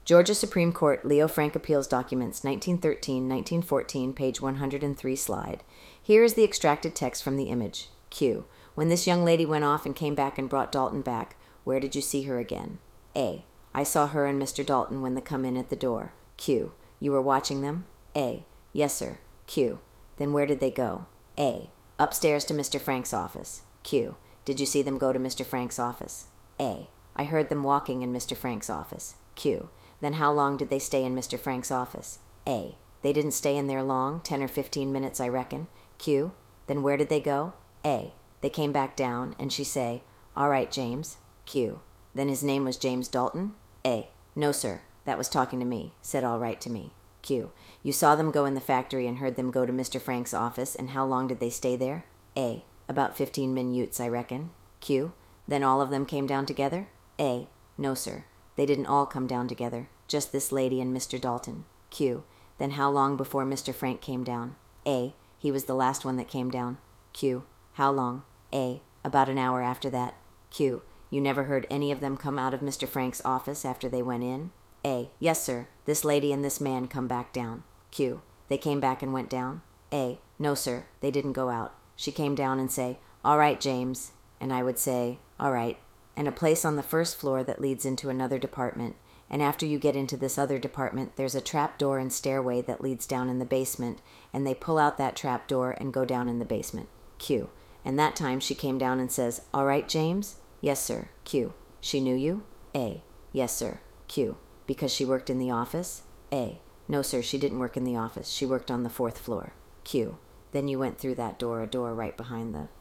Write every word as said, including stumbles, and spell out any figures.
Georgia Supreme Court, Leo Frank Appeals Documents, nineteen thirteen, nineteen fourteen, page one hundred three slide. Here is the extracted text from the image. Q. When this young lady went off and came back and brought Dalton back, where did you see her again? A. I saw her and Mister Dalton when they come in at the door. Q. You were watching them? A. Yes, sir. Q. Then where did they go? A. Upstairs to Mister Frank's office. Q. Did you see them go to Mister Frank's office? A. I heard them walking in Mister Frank's office. Q. Then how long did they stay in Mister Frank's office? A. They didn't stay in there long, ten or fifteen minutes, I reckon. Q. Then where did they go? A. They came back down, and she say, all right, James. Q. Then his name was James Dalton? A. No, sir. That was talking to me. Said all right to me. Q. You saw them go in the factory and heard them go to Mister Frank's office, and how long did they stay there? A. About fifteen minutes, I reckon. Q. Then all of them came down together? A. No, sir. They didn't all come down together. Just this lady and Mister Dalton. Q. Then how long before Mister Frank came down? A. He was the last one that came down. Q. How long? A. About an hour after that. Q. You never heard any of them come out of Mister Frank's office after they went in? A. Yes, sir. This lady and this man come back down. Q. They came back and went down? A. No, sir. They didn't go out. She came down and say, all right, James. And I would say, all right. And a place on the first floor that leads into another department. And after you get into this other department, there's a trap door and stairway that leads down in the basement, and they pull out that trap door and go down in the basement. Q. And that time she came down and says, all right, James? Yes, sir. Q. She knew you? A. Yes, sir. Q. Because she worked in the office? A. No, sir, she didn't work in the office. She worked on the fourth floor. Q. Then you went through that door, a door right behind the